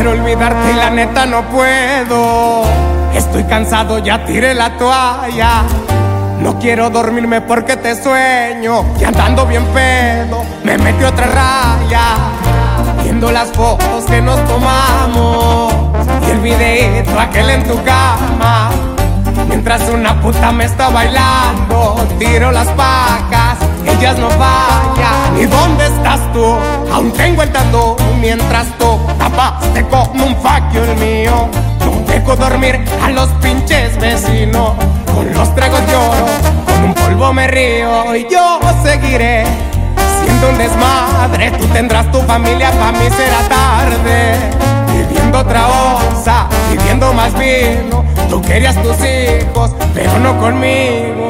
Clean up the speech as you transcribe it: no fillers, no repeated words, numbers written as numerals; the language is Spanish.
Quiero olvidarte y la neta no puedo. Estoy cansado, ya tiré la toalla. No quiero dormirme porque te sueño. Y andando bien pedo, me metí otra raya. Viendo las fotos que nos tomamos y el videito aquel en tu cama. Mientras una puta me está bailando, tiro las pacas, ellas no fallan. ¿Y dónde estás tú? Aún tengo el tatu. Mientras tú tapaste con un fuck you el mío. No dejo dormir a los pinches vecinos. Con los tragos lloro, con un polvo me río. Y yo seguiré siendo un desmadre. Tú tendrás tu familia, pa' mí será tarde. Viviendo otra onza, viviendo más vino. Tú querías tus hijos, pero no conmigo.